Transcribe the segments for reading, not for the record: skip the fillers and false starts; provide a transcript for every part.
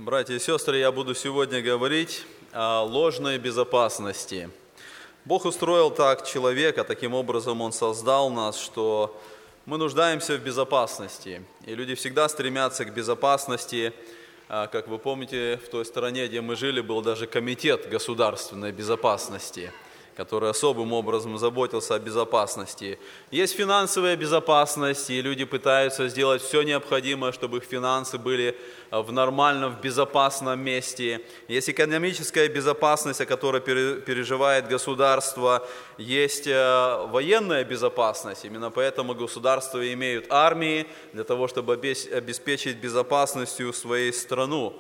Братья и сестры, я буду сегодня говорить о ложной безопасности. Бог устроил так человека, таким образом Он создал нас, что мы нуждаемся в безопасности. И люди всегда стремятся к безопасности. Как вы помните, в той стране, где мы жили, был даже комитет государственной безопасности, который особым образом заботился о безопасности. Есть финансовая безопасность, и люди пытаются сделать все необходимое, чтобы их финансы были в нормальном, в безопасном месте. Есть экономическая безопасность, о которой переживает государство. Есть военная безопасность. Именно поэтому государства имеют армии для того, чтобы обеспечить безопасностью свою страну.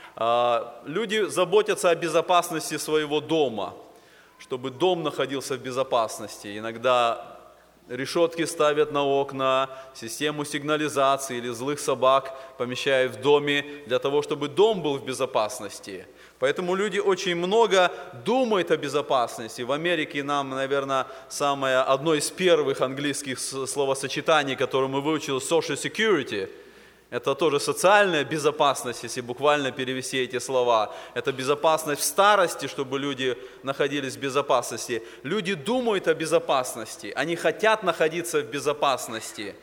Люди заботятся о безопасности своего дома, чтобы дом находился в безопасности. Иногда решетки ставят на окна, систему сигнализации или злых собак помещают в доме для того, чтобы дом был в безопасности. Поэтому люди очень много думают о безопасности. В Америке нам, наверное, одно из первых английских словосочетаний, которое мы выучили, social security. Это тоже социальная безопасность, если буквально перевести эти слова. Это безопасность в старости, чтобы люди находились в безопасности. Люди думают о безопасности, они хотят находиться в безопасности.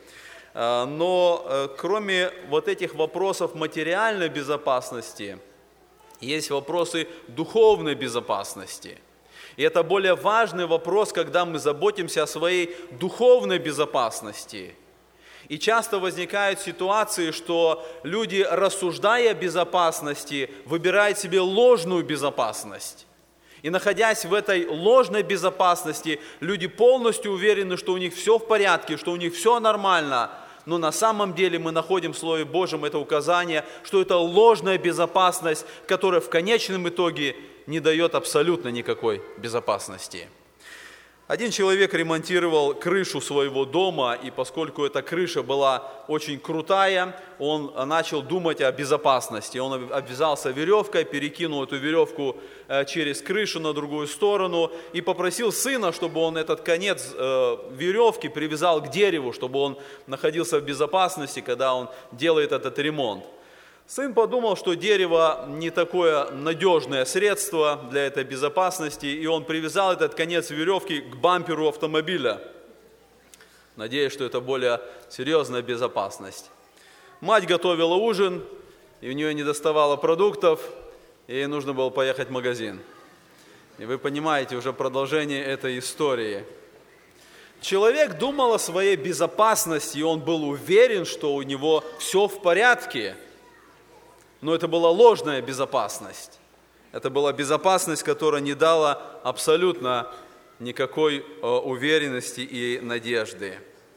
Но кроме вот этих вопросов материальной безопасности, есть вопросы духовной безопасности. И это более важный вопрос, когда мы заботимся о своей духовной безопасности. И часто возникают ситуации, что люди, рассуждая о безопасности, выбирают себе ложную безопасность. И находясь в этой ложной безопасности, люди полностью уверены, что у них все в порядке, что у них все нормально. Но на самом деле мы находим в Слове Божьем это указание, что это ложная безопасность, которая в конечном итоге не дает абсолютно никакой безопасности. Один человек ремонтировал крышу своего дома, и поскольку эта крыша была очень крутая, он начал думать о безопасности. Он обвязался веревкой, перекинул эту веревку через крышу на другую сторону и попросил сына, чтобы он этот конец веревки привязал к дереву, чтобы он находился в безопасности, когда он делает этот ремонт. Сын подумал, что дерево не такое надежное средство для этой безопасности, и он привязал этот конец веревки к бамперу автомобиля, надеясь, что это более серьезная безопасность. Мать готовила ужин, и у нее не доставало продуктов, и ей нужно было поехать в магазин. И вы понимаете уже продолжение этой истории. Человек думал о своей безопасности, и он был уверен, что у него все в порядке. Но это была ложная безопасность. Это была безопасность, которая не дала абсолютно никакой уверенности и надежды.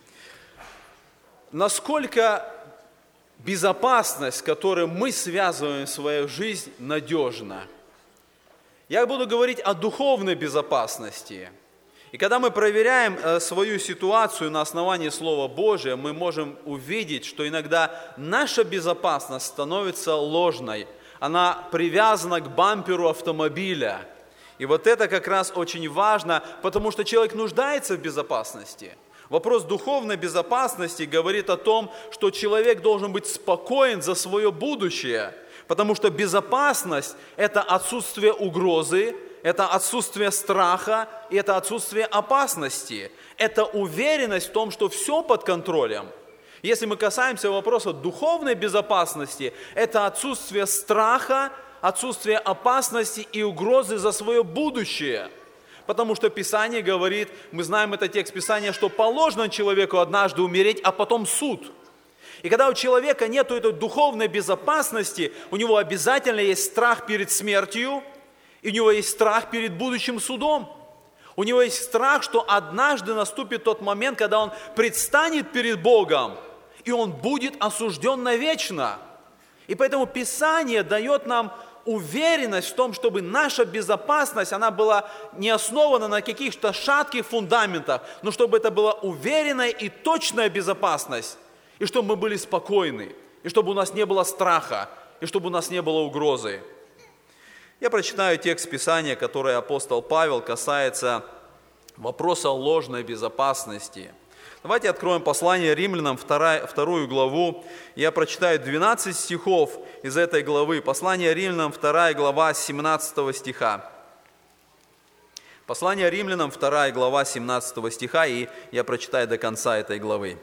Насколько безопасность, с которой мы связываем свою жизнь, надежна? Я буду говорить о духовной безопасности. И когда мы проверяем свою ситуацию на основании Слова Божия, мы можем увидеть, что иногда наша безопасность становится ложной. Она привязана к бамперу автомобиля. И вот это как раз очень важно, потому что человек нуждается в безопасности. Вопрос духовной безопасности говорит о том, что человек должен быть спокоен за свое будущее, потому что безопасность – это отсутствие угрозы, это отсутствие страха, и это отсутствие опасности. Это уверенность в том, что все под контролем. Если мы касаемся вопроса духовной безопасности, это отсутствие страха, отсутствие опасности и угрозы за свое будущее. Потому что Писание говорит, мы знаем этот текст Писания, что положено человеку однажды умереть, а потом суд. И когда у человека нет этой духовной безопасности, у него обязательно есть страх перед смертью, и у него есть страх перед будущим судом. У него есть страх, что однажды наступит тот момент, когда он предстанет перед Богом, и он будет осужден навечно. И поэтому Писание дает нам уверенность в том, чтобы наша безопасность, она была не основана на каких-то шатких фундаментах, но чтобы это была уверенная и точная безопасность, и чтобы мы были спокойны, и чтобы у нас не было страха, и чтобы у нас не было угрозы. Я прочитаю текст Писания, который апостол Павел касается вопроса ложной безопасности. Давайте откроем послание Римлянам, 2 главу. Я прочитаю 12 стихов из этой главы. Послание Римлянам, 2 глава, 17 стиха. Послание Римлянам, 2 глава, 17 стиха, и я прочитаю до конца этой главы.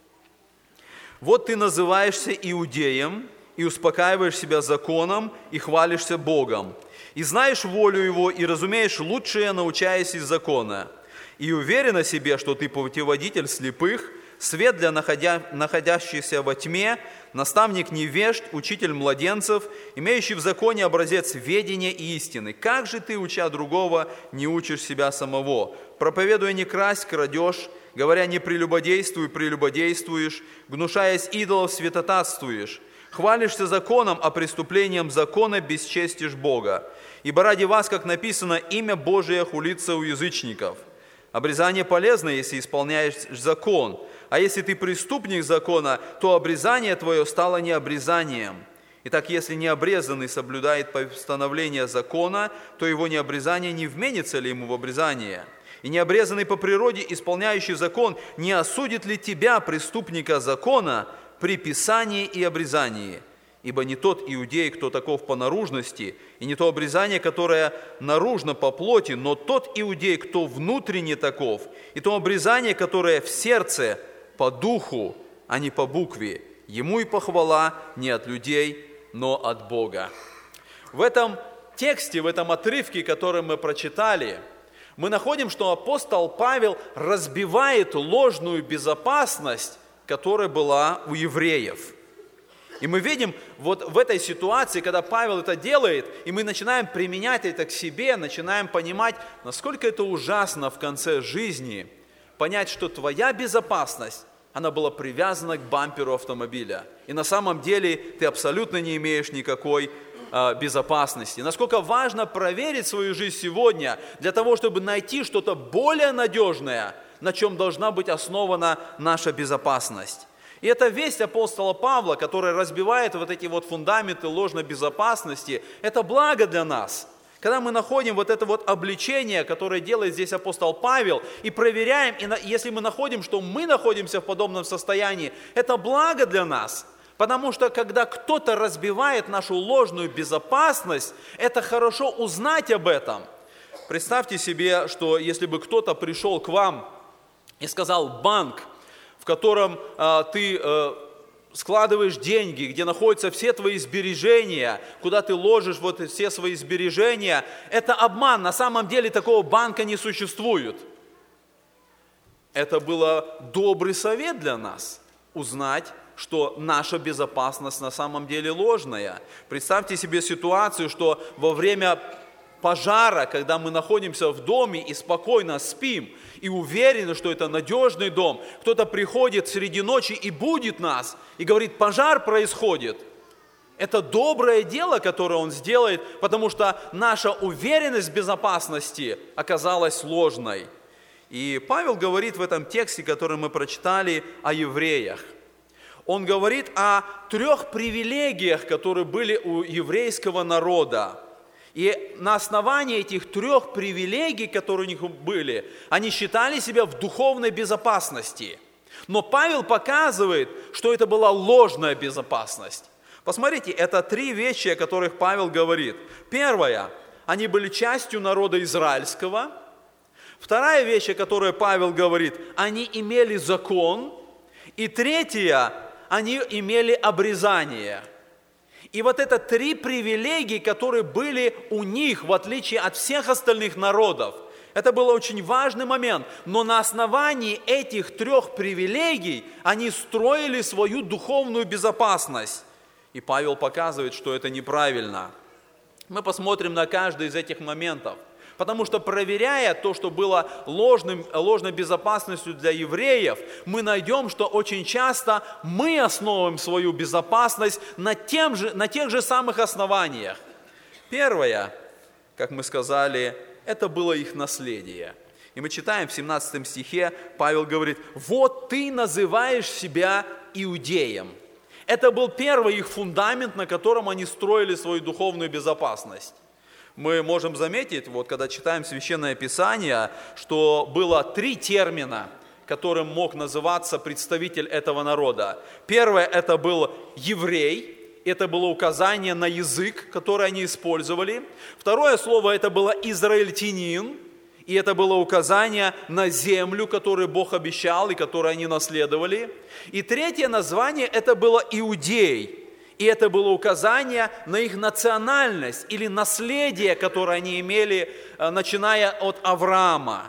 «Вот ты называешься иудеем, и успокаиваешь себя законом, и хвалишься Богом, и знаешь волю Его, и разумеешь лучшее, научаясь из закона, и уверен о себе, что ты путеводитель слепых, свет для находящихся во тьме, наставник невежд, учитель младенцев, имеющий в законе образец ведения и истины. Как же ты, уча другого, не учишь себя самого? Проповедуя не красть, крадешь, говоря не прелюбодействуй, прелюбодействуешь, гнушаясь идолов, святотатствуешь. Хвалишься законом, а преступлением закона бесчестишь Бога. Ибо ради вас, как написано, имя Божие хулится у язычников. Обрезание полезно, если исполняешь закон, а если ты преступник закона, то обрезание твое стало необрезанием. Итак, если необрезанный соблюдает постановление закона, то его необрезание не вменится ли ему в обрезание? И необрезанный по природе, исполняющий закон, не осудит ли тебя, преступника закона, при писании и обрезании? Ибо не тот иудей, кто таков по наружности, и не то обрезание, которое наружно по плоти, но тот иудей, кто внутренне таков, и то обрезание, которое в сердце по духу, а не по букве. Ему и похвала не от людей, но от Бога». В этом тексте, в этом отрывке, который мы прочитали, мы находим, что апостол Павел разбивает ложную безопасность, которая была у евреев. И мы видим вот в этой ситуации, когда Павел это делает, и мы начинаем применять это к себе, начинаем понимать, насколько это ужасно в конце жизни, понять, что твоя безопасность, она была привязана к бамперу автомобиля. И на самом деле ты абсолютно не имеешь никакой безопасности. Насколько важно проверить свою жизнь сегодня для того, чтобы найти что-то более надежное, на чем должна быть основана наша безопасность. И это весть апостола Павла, которая разбивает вот эти вот фундаменты ложной безопасности, это благо для нас. Когда мы находим вот это вот обличение, которое делает здесь апостол Павел, и проверяем, и если мы находим, что мы находимся в подобном состоянии, это благо для нас. Потому что когда кто-то разбивает нашу ложную безопасность, это хорошо узнать об этом. Представьте себе, что если бы кто-то пришел к вам и сказал: банк, в котором ты складываешь деньги, где находятся все твои сбережения, куда ты ложишь вот все свои сбережения, это обман. На самом деле такого банка не существует. Это был добрый совет для нас узнать, что наша безопасность на самом деле ложная. Представьте себе ситуацию, что во время пожара, когда мы находимся в доме и спокойно спим, и уверены, что это надежный дом, кто-то приходит среди ночи и будит нас, и говорит: пожар происходит. Это доброе дело, которое он сделает, потому что наша уверенность в безопасности оказалась ложной. И Павел говорит в этом тексте, который мы прочитали, о евреях. Он говорит о 3 привилегиях, которые были у еврейского народа. И на основании этих 3 привилегий, которые у них были, они считали себя в духовной безопасности. Но Павел показывает, что это была ложная безопасность. Посмотрите, это 3 вещи, о которых Павел говорит. Первое, они были частью народа израильского. Вторая вещь, о которой Павел говорит, они имели закон. И третья, они имели обрезание. И вот это 3 привилегии, которые были у них, в отличие от всех остальных народов. Это был очень важный момент. Но на основании этих 3 привилегий они строили свою духовную безопасность. И Павел показывает, что это неправильно. Мы посмотрим на каждый из этих моментов. Потому что, проверяя то, что было ложной безопасностью для евреев, мы найдем, что очень часто мы основываем свою безопасность на тех же самых основаниях. Первое, как мы сказали, это было их наследие. И мы читаем в 17 стихе, Павел говорит: «Вот ты называешь себя иудеем». Это был первый их фундамент, на котором они строили свою духовную безопасность. Мы можем заметить, вот когда читаем Священное Писание, что было 3 термина, которым мог называться представитель этого народа. Первое – это был еврей, это было указание на язык, который они использовали. Второе слово – это было израильтянин, и это было указание на землю, которую Бог обещал и которую они наследовали. И третье название – это было иудей. И это было указание на их национальность или наследие, которое они имели, начиная от Авраама.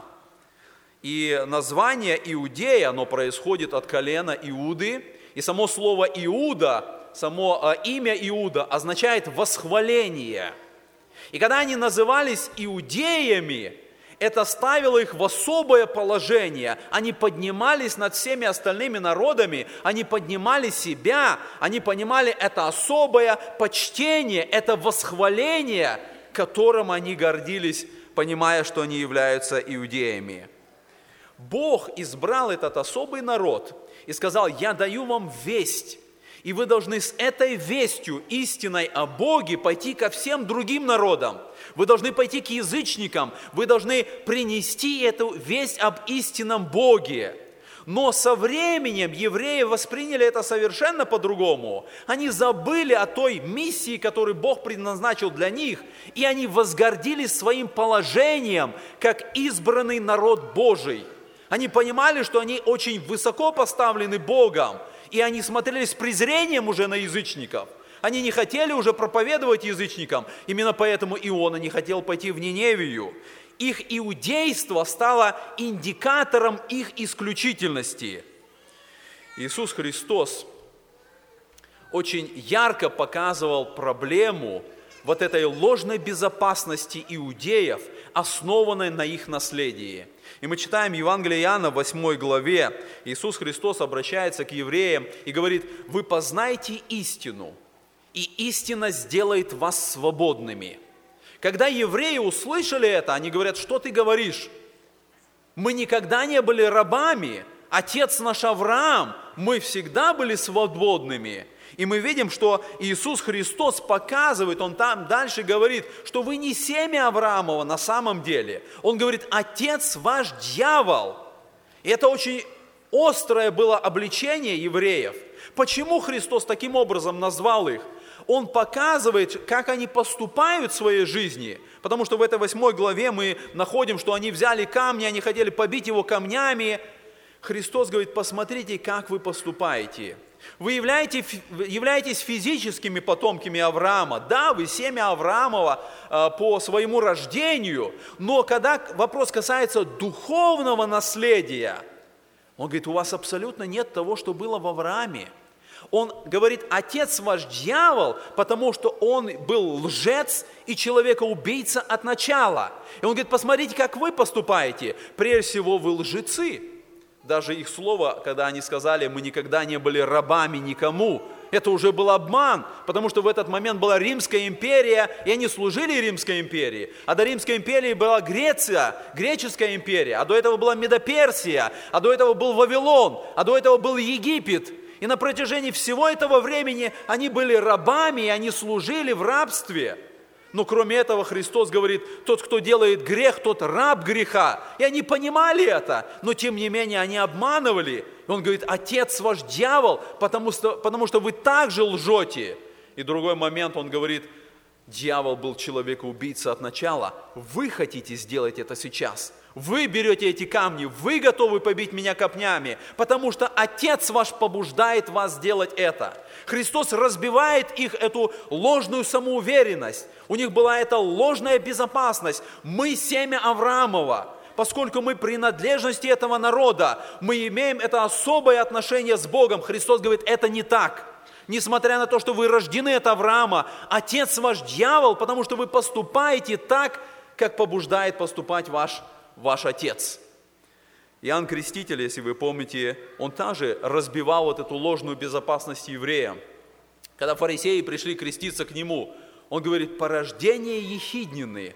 И название Иудея, оно происходит от колена Иуды. И само слово Иуда, само имя Иуда означает восхваление. И когда они назывались иудеями, это ставило их в особое положение. Они поднимались над всеми остальными народами, они поднимали себя, они понимали это особое почтение, это восхваление, которым они гордились, понимая, что они являются иудеями. Бог избрал этот особый народ и сказал: «Я даю вам весть, и вы должны с этой вестью, истиной о Боге, пойти ко всем другим народам. Вы должны пойти к язычникам, вы должны принести эту весть об истинном Боге». Но со временем евреи восприняли это совершенно по-другому. Они забыли о той миссии, которую Бог предназначил для них, и они возгордились своим положением, как избранный народ Божий. Они понимали, что они очень высоко поставлены Богом, и они смотрели с презрением уже на язычников. Они не хотели уже проповедовать язычникам, именно поэтому Иона не хотел пойти в Ниневию. Их иудейство стало индикатором их исключительности. Иисус Христос очень ярко показывал проблему вот этой ложной безопасности иудеев, основанной на их наследии. И мы читаем Евангелие Иоанна в 8 главе. Иисус Христос обращается к евреям и говорит: «Вы познаете истину, и истина сделает вас свободными». Когда евреи услышали это, они говорят: «Что ты говоришь? Мы никогда не были рабами, отец наш Авраам, мы всегда были свободными». И мы видим, что Иисус Христос показывает, Он там дальше говорит, что вы не семя Авраамова на самом деле. Он говорит: отец ваш дьявол. И это очень острое было обличение евреев. Почему Христос таким образом назвал их? Он показывает, как они поступают в своей жизни. Потому что в этой 8 главе мы находим, что они взяли камни, они хотели побить его камнями. Христос говорит: посмотрите, как вы поступаете. Вы являетесь физическими потомками Авраама. Да, вы семя Авраамова по своему рождению, но когда вопрос касается духовного наследия, он говорит: у вас абсолютно нет того, что было в Аврааме. Он говорит: отец ваш дьявол, потому что он был лжец и человекоубийца от начала. И он говорит: посмотрите, как вы поступаете. Прежде всего, вы лжецы. Даже их слово, когда они сказали: мы никогда не были рабами никому, это уже был обман, потому что в этот момент была Римская империя, и они служили Римской империи. А до Римской империи была Греция, Греческая империя, а до этого была Медоперсия, а до этого был Вавилон, а до этого был Египет. И на протяжении всего этого времени они были рабами, и они служили в рабстве. Но кроме этого Христос говорит: тот, кто делает грех, тот раб греха. И они понимали это, но тем не менее они обманывали. И он говорит: отец ваш дьявол, потому что вы также лжете. И в другой момент он говорит: дьявол был человекоубийца от начала. Вы хотите сделать это сейчас. Вы берете эти камни, вы готовы побить меня камнями, потому что Отец ваш побуждает вас делать это. Христос разбивает их эту ложную самоуверенность. У них была эта ложная безопасность. Мы семя Авраамова. Поскольку мы принадлежности этого народа, мы имеем это особое отношение с Богом. Христос говорит: это не так. Несмотря на то, что вы рождены от Авраама, отец ваш дьявол, потому что вы поступаете так, как побуждает поступать ваш отец. Иоанн Креститель, если вы помните, он также разбивал вот эту ложную безопасность евреям. Когда фарисеи пришли креститься к нему, он говорит: порождение ехиднины.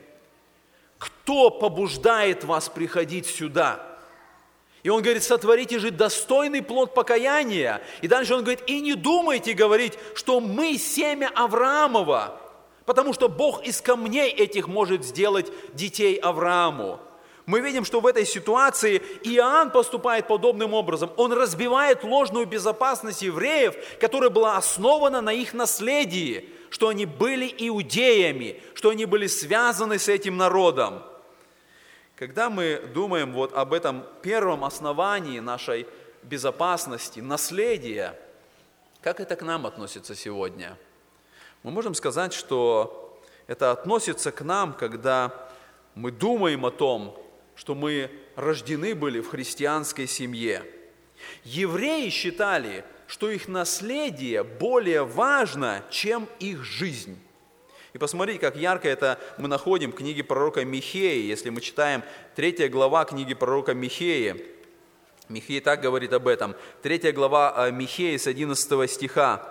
Кто побуждает вас приходить сюда? И он говорит: сотворите же достойный плод покаяния. И дальше он говорит: и не думайте говорить, что мы семя Авраамова, потому что Бог из камней этих может сделать детей Аврааму. Мы видим, что в этой ситуации Иоанн поступает подобным образом. Он разбивает ложную безопасность евреев, которая была основана на их наследии, что они были иудеями, что они были связаны с этим народом. Когда мы думаем вот об этом первом основании нашей безопасности, наследия, как это к нам относится сегодня? Мы можем сказать, что это относится к нам, когда мы думаем о том, что мы рождены были в христианской семье. Евреи считали, что их наследие более важно, чем их жизнь. И посмотрите, как ярко это мы находим в книге пророка Михеи. Если мы читаем 3 глава книги пророка Михеи, Михей так говорит об этом. 3 глава Михеи с 11 стиха.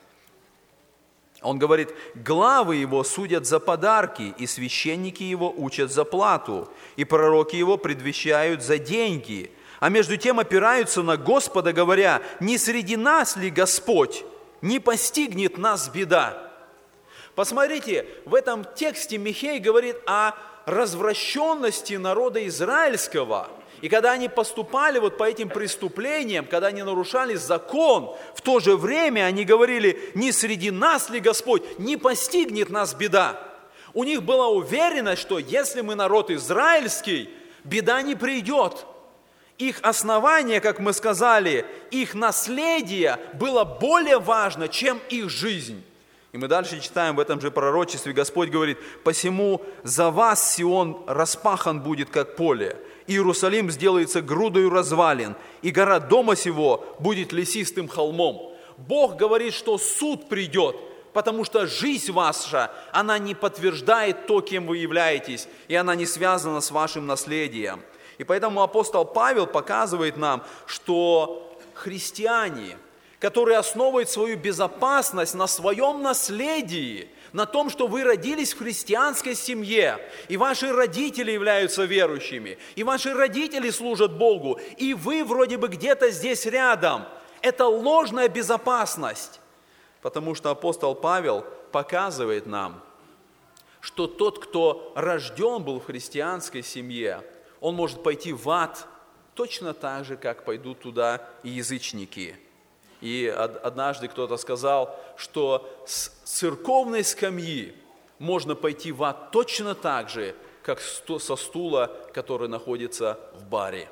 Он говорит: «Главы его судят за подарки, и священники его учат за плату, и пророки его предвещают за деньги, а между тем опираются на Господа, говоря: не среди нас ли Господь, не постигнет нас беда». Посмотрите, в этом тексте Михей говорит о развращенности народа израильского. И когда они поступали вот по этим преступлениям, когда они нарушали закон, в то же время они говорили: не среди нас ли Господь, не постигнет нас беда. У них была уверенность, что если мы народ израильский, беда не придет. Их основание, как мы сказали, их наследие было более важно, чем их жизнь. И мы дальше читаем в этом же пророчестве, Господь говорит: «Посему за вас Сион распахан будет, как поле, Иерусалим сделается грудою развалин, и гора дома сего будет лесистым холмом». Бог говорит, что суд придет, потому что жизнь ваша, она не подтверждает то, кем вы являетесь, и она не связана с вашим наследием. И поэтому апостол Павел показывает нам, что христиане, которые основывают свою безопасность на своем наследии, на том, что вы родились в христианской семье, и ваши родители являются верующими, и ваши родители служат Богу, и вы вроде бы где-то здесь рядом. Это ложная безопасность, потому что апостол Павел показывает нам, что тот, кто рожден был в христианской семье, он может пойти в ад точно так же, как пойдут туда и язычники. И однажды кто-то сказал, что с церковной скамьи можно пойти в ад точно так же, как со стула, который находится в баре.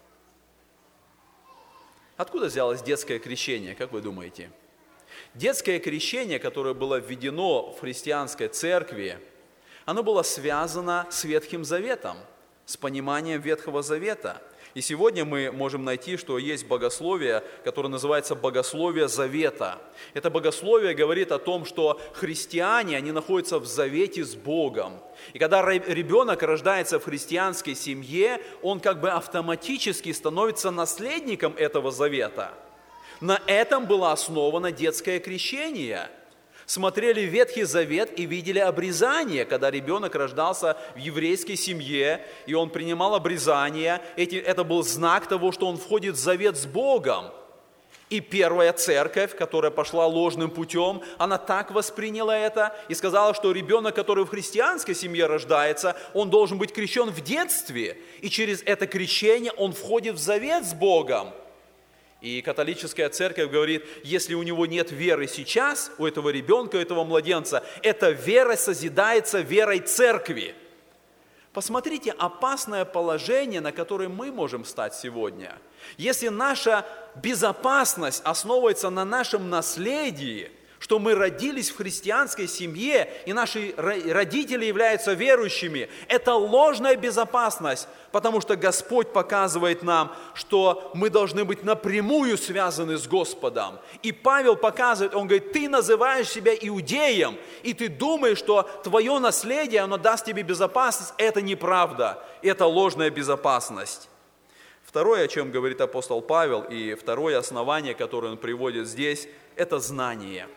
Откуда взялось детское крещение, как вы думаете? Детское крещение, которое было введено в христианской церкви, оно было связано с Ветхим Заветом, с пониманием Ветхого Завета. И сегодня мы можем найти, что есть богословие, которое называется богословие Завета. Это богословие говорит о том, что христиане, они находятся в завете с Богом. И когда ребенок рождается в христианской семье, он как бы автоматически становится наследником этого завета. На этом было основано детское крещение. Смотрели Ветхий Завет и видели обрезание, когда ребенок рождался в еврейской семье, и он принимал обрезание. Это был знак того, что он входит в завет с Богом. И первая церковь, которая пошла ложным путем, она так восприняла это и сказала, что ребенок, который в христианской семье рождается, он должен быть крещен в детстве. И через это крещение он входит в завет с Богом. И католическая церковь говорит, если у него нет веры сейчас, у этого ребенка, у этого младенца, эта вера созидается верой церкви. Посмотрите опасное положение, на которое мы можем стать сегодня. Если наша безопасность основывается на нашем наследии, что мы родились в христианской семье, и наши родители являются верующими, это ложная безопасность, потому что Господь показывает нам, что мы должны быть напрямую связаны с Господом. И Павел показывает, он говорит, ты называешь себя иудеем, и ты думаешь, что твое наследие, оно даст тебе безопасность. Это неправда, это ложная безопасность. Второе, о чем говорит апостол Павел, и второе основание, которое он приводит здесь, это знание.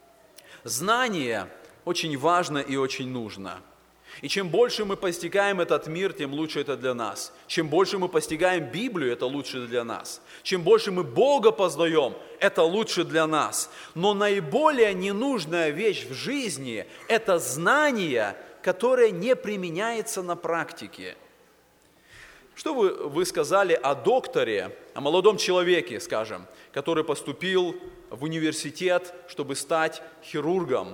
Знание очень важно и очень нужно. И чем больше мы постигаем этот мир, тем лучше это для нас. Чем больше мы постигаем Библию, это лучше для нас. Чем больше мы Бога познаем, это лучше для нас. Но наиболее ненужная вещь в жизни – это знание, которое не применяется на практике. Что вы сказали о докторе, о молодом человеке, скажем, который поступил в университет, чтобы стать хирургом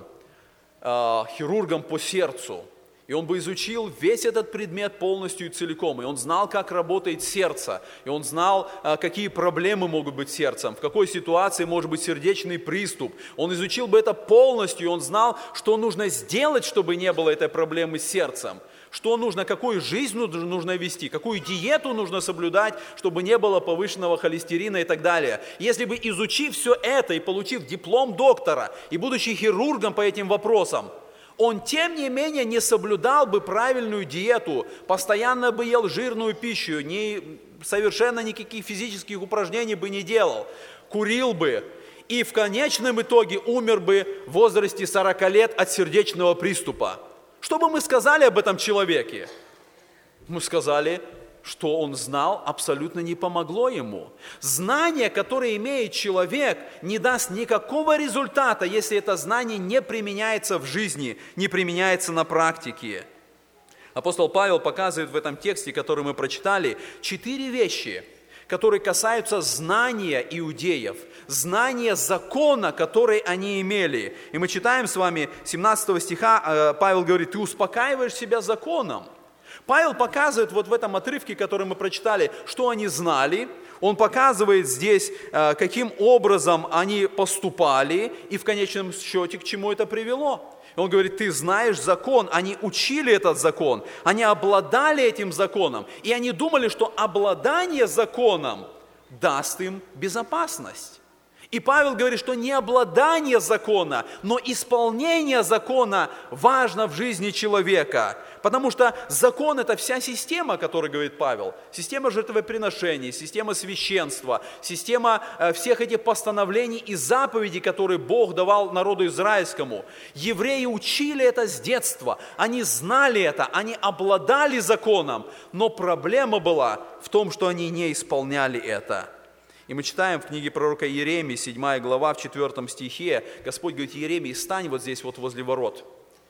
по сердцу? И он бы изучил весь этот предмет полностью и целиком. И он знал, как работает сердце. И он знал, какие проблемы могут быть с сердцем, в какой ситуации может быть сердечный приступ. Он изучил бы это полностью, и он знал, что нужно сделать, чтобы не было этой проблемы с сердцем. Что нужно, какую жизнь нужно вести, какую диету нужно соблюдать, чтобы не было повышенного холестерина и так далее. Если бы, изучив все это и получив диплом доктора, и будучи хирургом по этим вопросам, он, тем не менее, не соблюдал бы правильную диету, постоянно бы ел жирную пищу, совершенно никаких физических упражнений бы не делал, курил бы и в конечном итоге умер бы в возрасте 40 лет от сердечного приступа. Что бы мы сказали об этом человеке? Мы сказали, что он знал, абсолютно не помогло ему. Знание, которое имеет человек, не даст никакого результата, если это знание не применяется в жизни, не применяется на практике. Апостол Павел показывает в этом тексте, который мы прочитали, 4 вещи, которые касаются знания иудеев, знания закона, который они имели. И мы читаем с вами 17 стиха, Павел говорит: «Ты успокаиваешь себя законом». Павел показывает вот в этом отрывке, который мы прочитали, что они знали. Он показывает здесь, каким образом они поступали и в конечном счете к чему это привело. Он говорит: ты знаешь закон, они учили этот закон, они обладали этим законом, и они думали, что обладание законом даст им безопасность. И Павел говорит, что не обладание закона, но исполнение закона важно в жизни человека. Потому что закон – это вся система, о которой говорит Павел. Система жертвоприношений, система священства, система всех этих постановлений и заповедей, которые Бог давал народу израильскому. Евреи учили это с детства, они знали это, они обладали законом, но проблема была в том, что они не исполняли это. И мы читаем в книге пророка Иеремии, 7 глава, в 4 стихе, Господь говорит: Иеремии, стань вот здесь вот возле ворот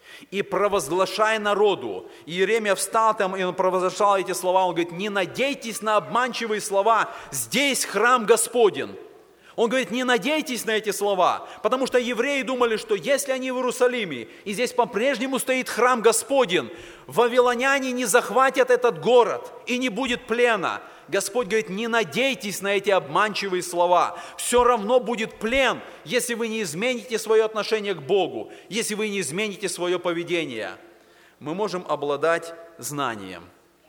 и провозглашай народу. И Иеремия встал там, и он провозглашал эти слова, он говорит: не надейтесь на обманчивые слова, здесь храм Господень. Он говорит: не надейтесь на эти слова, потому что евреи думали, что если они в Иерусалиме, и здесь по-прежнему стоит храм Господень, вавилоняне не захватят этот город, и не будет плена. Господь говорит: не надейтесь на эти обманчивые слова. Все равно будет плен, если вы не измените свое отношение к Богу, если вы не измените свое поведение. Мы можем обладать знанием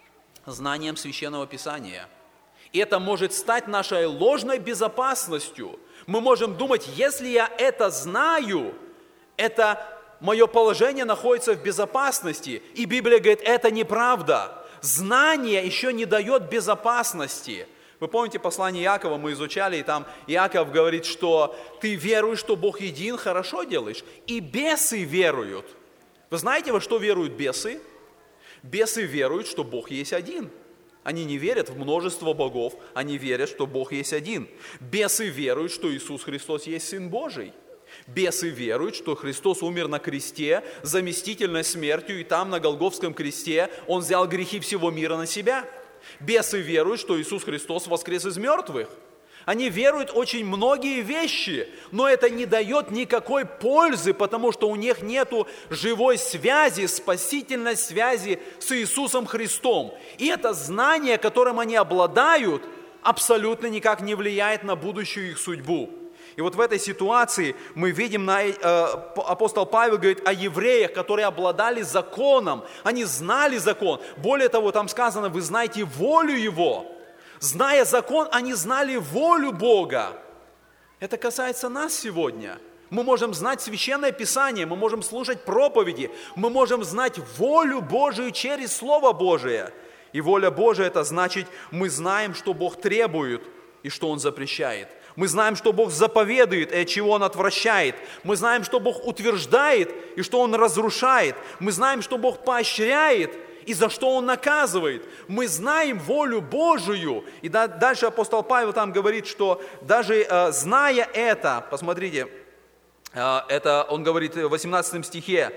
Священного Писания. И это может стать нашей ложной безопасностью. Мы можем думать: если я это знаю, это мое положение находится в безопасности. И Библия говорит: это неправда. Знание еще не дает безопасности. Вы помните послание Иакова, мы изучали, и там Иаков говорит, что ты веруешь, что Бог един, хорошо делаешь. И бесы веруют. Вы знаете, во что веруют бесы? Бесы веруют, что Бог есть один. Они не верят в множество богов, они верят, что Бог есть один. Бесы веруют, что Иисус Христос есть Сын Божий. Бесы веруют, что Христос умер на кресте заместительной смертью, и там на Голгофском кресте Он взял грехи всего мира на себя. Бесы веруют, что Иисус Христос воскрес из мертвых. Они веруют очень многие вещи, но это не дает никакой пользы, потому что у них нет живой связи, спасительной связи с Иисусом Христом. И это знание, которым они обладают, абсолютно никак не влияет на будущую их судьбу. И вот в этой ситуации мы видим, апостол Павел говорит о евреях, которые обладали законом, они знали закон. Более того, там сказано: вы знаете волю Его. Зная закон, они знали волю Бога. Это касается нас сегодня. Мы можем знать Священное Писание, мы можем слушать проповеди, мы можем знать волю Божию через Слово Божие. И воля Божия – это значит, мы знаем, что Бог требует и что Он запрещает. Мы знаем, что Бог заповедует и от чего Он отвращает. Мы знаем, что Бог утверждает и что Он разрушает. Мы знаем, что Бог поощряет и за что Он наказывает. Мы знаем волю Божию. И дальше апостол Павел там говорит, что даже зная это, посмотрите, это он говорит в 18 стихе,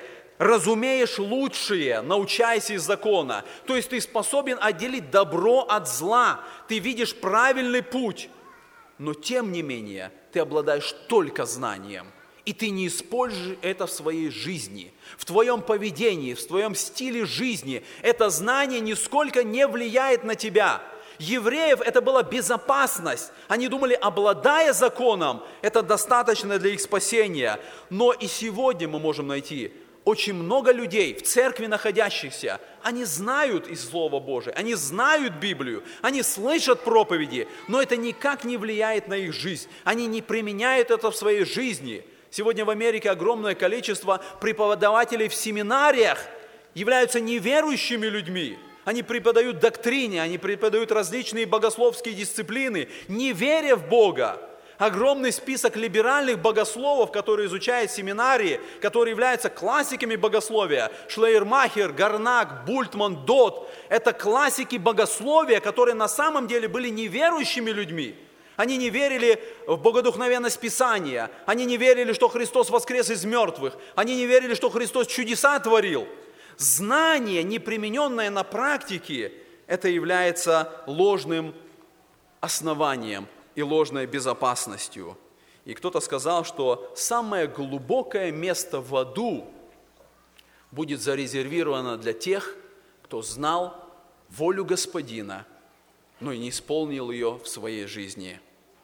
разумеешь лучшее, научайся из закона. То есть ты способен отделить добро от зла, ты видишь правильный путь, но тем не менее ты обладаешь только знанием, и ты не используешь это в своей жизни, в твоем поведении, в твоем стиле жизни. Это знание нисколько не влияет на тебя. Евреев это была безопасность. Они думали, обладая законом, это достаточно для их спасения. Но и сегодня мы можем найти очень много людей в церкви находящихся. Они знают из Слова Божия, они знают Библию, они слышат проповеди, но это никак не влияет на их жизнь. Они не применяют это в своей жизни. Сегодня в Америке огромное количество преподавателей в семинариях являются неверующими людьми. Они преподают доктрине, они преподают различные богословские дисциплины, не веря в Бога. Огромный список либеральных богословов, которые изучают семинарии, которые являются классиками богословия. Шлейермахер, Гарнак, Бультман, Дот. Это классики богословия, которые на самом деле были неверующими людьми. Они не верили в богодухновенность Писания. Они не верили, что Христос воскрес из мертвых. Они не верили, что Христос чудеса творил. Знание, не примененное на практике, это является ложным основанием и ложной безопасностью. И кто-то сказал, что самое глубокое место в аду будет зарезервировано для тех, кто знал волю Господина, но и не исполнил ее в своей жизни.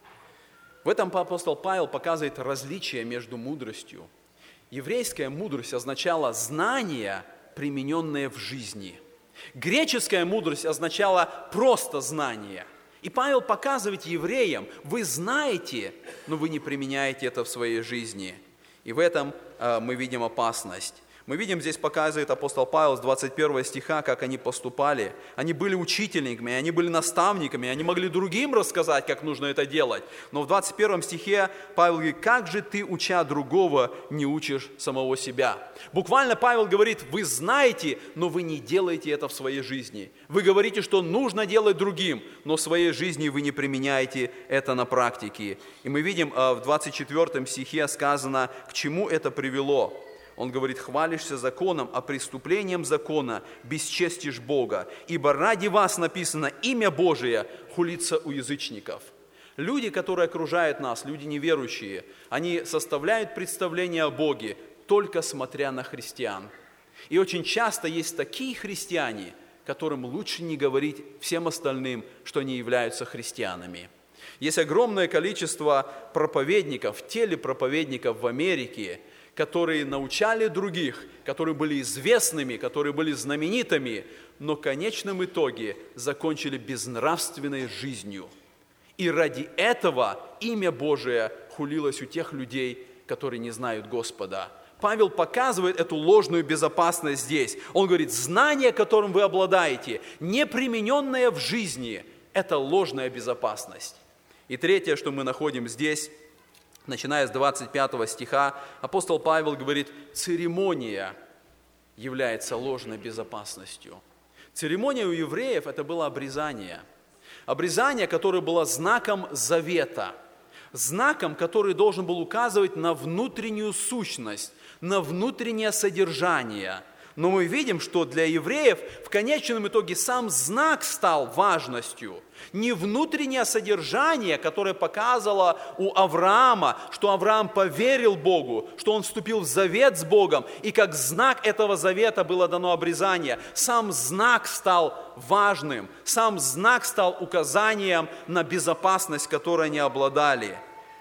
В этом апостол Павел показывает различие между мудростью. Еврейская мудрость означала знание, примененное в жизни. Греческая мудрость означала просто знание. И Павел показывает евреям, вы знаете, но вы не применяете это в своей жизни. И в этом мы видим опасность. Мы видим, здесь показывает апостол Павел с 21 стиха, как они поступали. Они были учительниками, они были наставниками, они могли другим рассказать, как нужно это делать. Но в 21 стихе Павел говорит, как же ты, уча другого, не учишь самого себя? Буквально Павел говорит, вы знаете, но вы не делаете это в своей жизни. Вы говорите, что нужно делать другим, но в своей жизни вы не применяете это на практике. И мы видим, в 24 стихе сказано, к чему это привело. Он говорит, хвалишься законом, а преступлением закона бесчестишь Бога. Ибо ради вас написано имя Божие хулится у язычников. Люди, которые окружают нас, люди неверующие, они составляют представление о Боге, только смотря на христиан. И очень часто есть такие христиане, которым лучше не говорить всем остальным, что они являются христианами. Есть огромное количество проповедников, телепроповедников в Америке, которые научали других, которые были известными, которые были знаменитыми, но в конечном итоге закончили безнравственной жизнью. И ради этого имя Божие хулилось у тех людей, которые не знают Господа. Павел показывает эту ложную безопасность здесь. Он говорит, знание, которым вы обладаете, не примененное в жизни, это ложная безопасность. И третье, что мы находим здесь, начиная с 25 стиха, апостол Павел говорит, церемония является ложной безопасностью. Церемония у евреев – это было обрезание. Обрезание, которое было знаком завета, знаком, который должен был указывать на внутреннюю сущность, на внутреннее содержание. Но мы видим, что для евреев в конечном итоге сам знак стал важностью. Не внутреннее содержание, которое показало у Авраама, что Авраам поверил Богу, что он вступил в завет с Богом, и как знак этого завета было дано обрезание. Сам знак стал важным, сам знак стал указанием на безопасность, которой они обладали.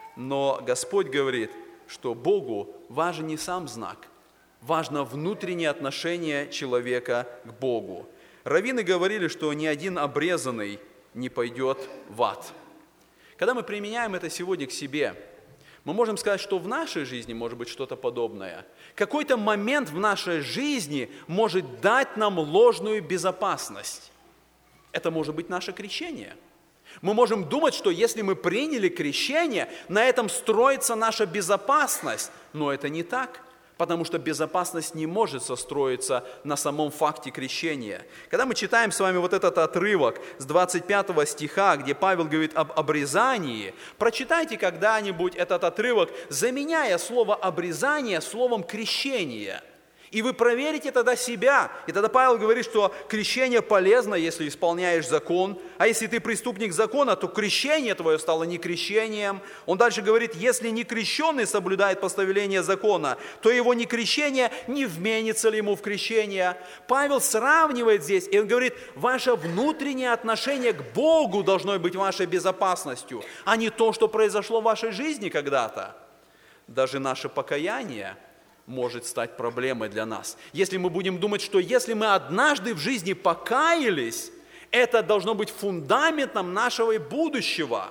Но Господь говорит, что Богу важен не сам знак, важно внутреннее отношение человека к Богу. Раввины говорили, что ни один обрезанный не пойдет в ад. Когда мы применяем это сегодня к себе, мы можем сказать, что в нашей жизни может быть что-то подобное. Какой-то момент в нашей жизни может дать нам ложную безопасность. Это может быть наше крещение. Мы можем думать, что если мы приняли крещение, на этом строится наша безопасность. Но это не так. Потому что безопасность не может состроиться на самом факте крещения. Когда мы читаем с вами вот этот отрывок с 25 стиха, где Павел говорит об обрезании, прочитайте когда-нибудь этот отрывок, заменяя слово «обрезание» словом «крещение». И вы проверите тогда себя. И тогда Павел говорит, что крещение полезно, если исполняешь закон. А если ты преступник закона, то крещение твое стало не крещением. Он дальше говорит, если не крещенный соблюдает постановление закона, то его не крещение, не вменится ли ему в крещение. Павел сравнивает здесь, и он говорит, ваше внутреннее отношение к Богу должно быть вашей безопасностью, а не то, что произошло в вашей жизни когда-то. Даже наше покаяние может стать проблемой для нас. Если мы будем думать, что если мы однажды в жизни покаялись, это должно быть фундаментом нашего будущего.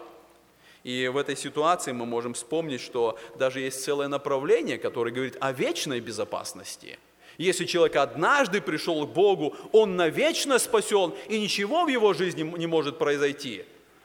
И в этой ситуации мы можем вспомнить, что даже есть целое направление, которое говорит о вечной безопасности. Если человек однажды пришел к Богу, он навечно спасен, и ничего в его жизни не может произойти.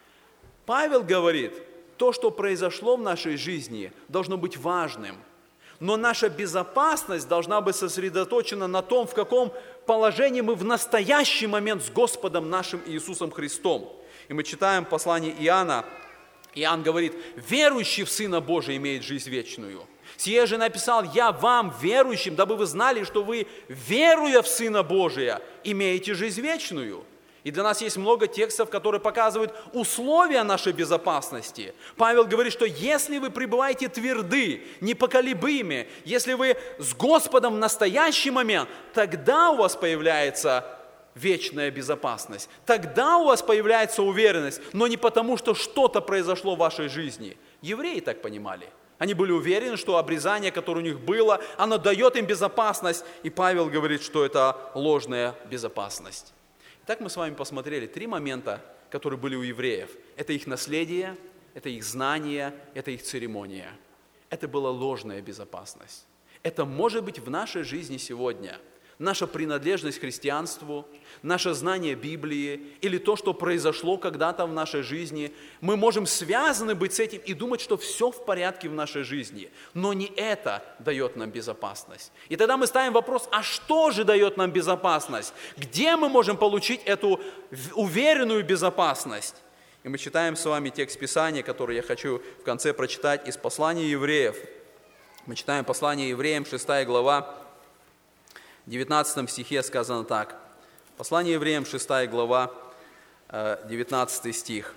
Павел говорит, то, что произошло в нашей жизни, должно быть важным. Но наша безопасность должна быть сосредоточена на том, в каком положении мы в настоящий момент с Господом нашим Иисусом Христом. И мы читаем послание Иоанна. Иоанн говорит, верующий в Сына Божия имеет жизнь вечную. Сие же написал я вам, верующим, дабы вы знали, что вы, веруя в Сына Божия, имеете жизнь вечную. И для нас есть много текстов, которые показывают условия нашей безопасности. Павел говорит, что если вы пребываете тверды, непоколебимы, если вы с Господом в настоящий момент, тогда у вас появляется вечная безопасность. Тогда у вас появляется уверенность, но не потому, что что-то произошло в вашей жизни. Евреи так понимали. Они были уверены, что обрезание, которое у них было, оно дает им безопасность. И Павел говорит, что это ложная безопасность. Итак, мы с вами посмотрели 3 момента, которые были у евреев. Это их наследие, это их знание, это их церемония. Это была ложная безопасность. Это может быть в нашей жизни сегодня. Наша принадлежность к христианству, наше знание Библии или то, что произошло когда-то в нашей жизни. Мы можем связаны быть с этим и думать, что все в порядке в нашей жизни. Но не это дает нам безопасность. И тогда мы ставим вопрос, а что же дает нам безопасность? Где мы можем получить эту уверенную безопасность? И мы читаем с вами текст Писания, который я хочу в конце прочитать из послания евреев. Мы читаем послание евреям, 6 глава. В 19 стихе сказано так. Послание евреям, 6 глава, 19 стих.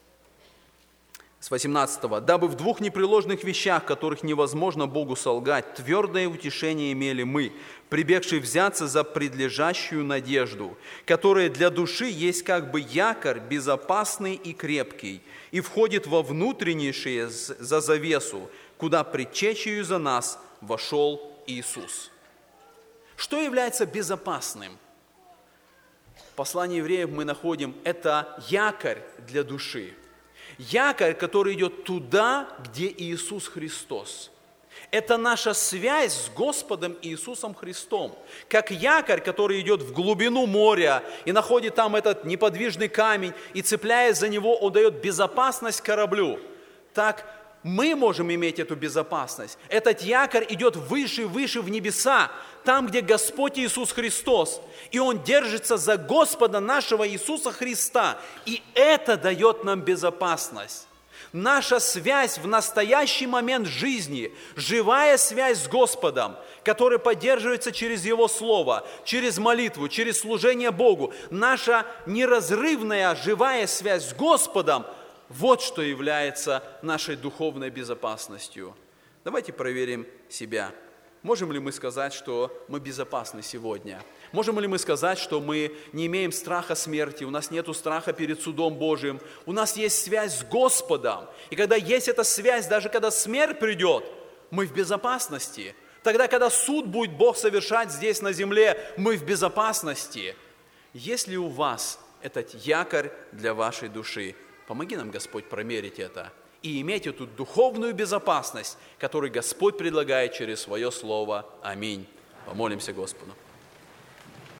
С 18. «Дабы в 2 непреложных вещах, которых невозможно Богу солгать, твердое утешение имели мы, прибегшие взяться за предлежащую надежду, которая для души есть как бы якорь безопасный и крепкий, и входит во внутреннейшее за завесу, куда предчечею за нас вошел Иисус». Что является безопасным? В послании евреев мы находим, это якорь для души. Якорь, который идет туда, где Иисус Христос. Это наша связь с Господом Иисусом Христом. Как якорь, который идет в глубину моря и находит там этот неподвижный камень, и цепляясь за него, он дает безопасность кораблю. Так мы можем иметь эту безопасность. Этот якорь идет выше и выше в небеса, там, где Господь Иисус Христос. И Он держится за Господа нашего Иисуса Христа. И это дает нам безопасность. Наша связь в настоящий момент жизни, живая связь с Господом, которая поддерживается через Его Слово, через молитву, через служение Богу. Наша неразрывная живая связь с Господом, вот что является нашей духовной безопасностью. Давайте проверим себя. Можем ли мы сказать, что мы безопасны сегодня? Можем ли мы сказать, что мы не имеем страха смерти, у нас нет страха перед судом Божиим, у нас есть связь с Господом. И когда есть эта связь, даже когда смерть придет, мы в безопасности. Тогда, когда суд будет Бог совершать здесь на земле, мы в безопасности. Есть ли у вас этот якорь для вашей души? Помоги нам, Господь, промерить это и иметь эту духовную безопасность, которую Господь предлагает через Свое Слово. Аминь. Помолимся Господу.